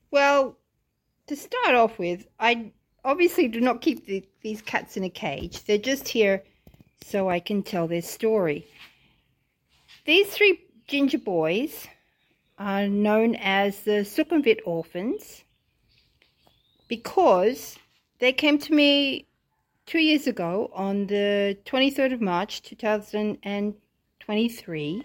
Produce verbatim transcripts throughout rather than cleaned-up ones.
Well, to start off with, I obviously do not keep the, these cats in a cage. They're just here so I can tell their story. These three ginger boys are known as the Sukhumvit orphans because they came to me two years ago on the twenty-third of March two thousand twenty-three.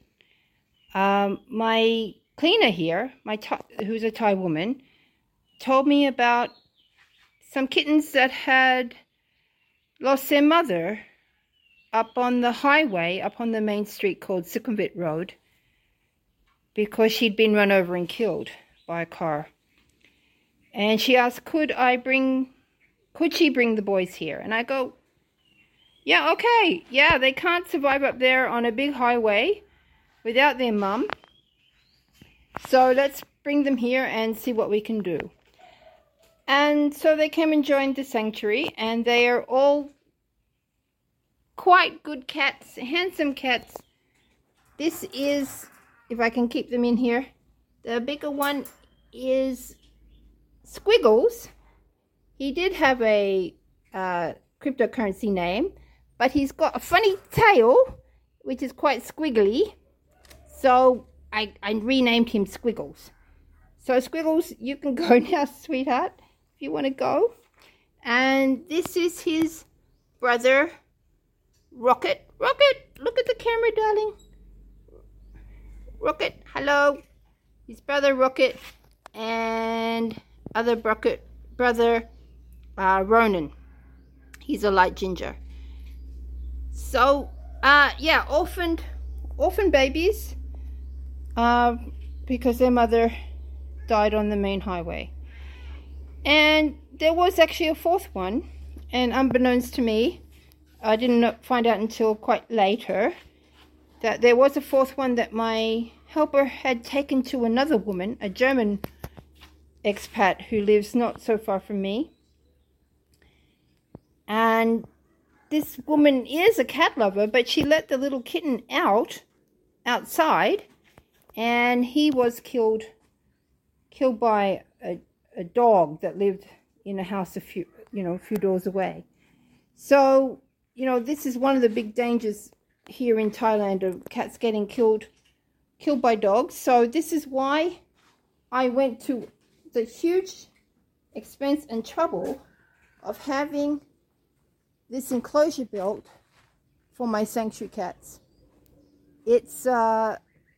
Um, my cleaner here, my who's a Thai woman, told me about some kittens that had lost their mother up on the highway, up on the main street called Sukhumvit Road, because she'd been run over and killed by a car. And she asked, could I bring, could she bring the boys here? And I go, yeah, okay. Yeah, they can't survive up there on a big highway without their mum. So let's bring them here and see what we can do. And so they came and joined the sanctuary, and they are all quite good cats, handsome cats. This is, if I can keep them in here, the bigger one is Squiggles. He did have a uh, cryptocurrency name, but he's got a funny tail, which is quite squiggly. So I, I renamed him Squiggles. So Squiggles, you can go now, sweetheart, if you want to go. And this is his brother, Rocket. Rocket, look at the camera, darling. Rocket, hello. His brother, Rocket, and other Rocket brother, uh, Ronan. He's a light ginger. So, uh, yeah, orphaned, orphan babies, uh, because their mother died on the main highway. And there was actually a fourth one, and unbeknownst to me, I didn't find out until quite later that there was a fourth one that my helper had taken to another woman, a German expat who lives not so far from me. And this woman is a cat lover, but she let the little kitten out, outside, and he was killed, killed by a, a dog that lived in a house a few, you know, a few doors away. So, you know, this is one of the big dangers here in Thailand of cats getting killed, killed by dogs. So this is why I went to the huge expense and trouble of having this enclosure built for my sanctuary cats. It's, uh,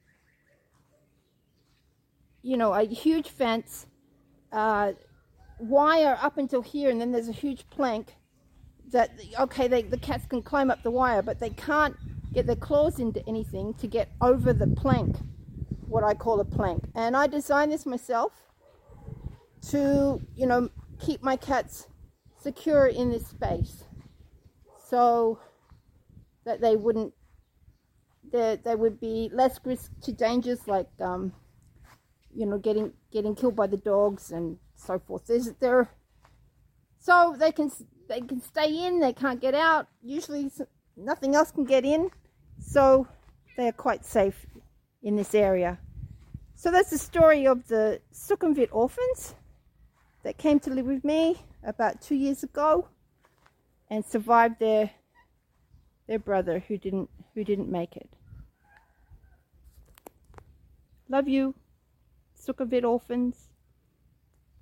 you know, a huge fence, uh, wire up until here, and then there's a huge plank that, okay, they, the cats can climb up the wire, but they can't get their claws into anything to get over the plank, what I call a plank. And I designed this myself to, you know, keep my cats secure in this space, so that they wouldn't, there there would be less risk to dangers like, um, you know, getting getting killed by the dogs and so forth. There's there, so they can they can stay in, they can't get out. Usually nothing else can get in, so they are quite safe in this area. So that's the story of the Sukhumvit orphans that came to live with me about two years ago and survived their their brother who didn't who didn't make it. Love you, Sukhumvit orphans.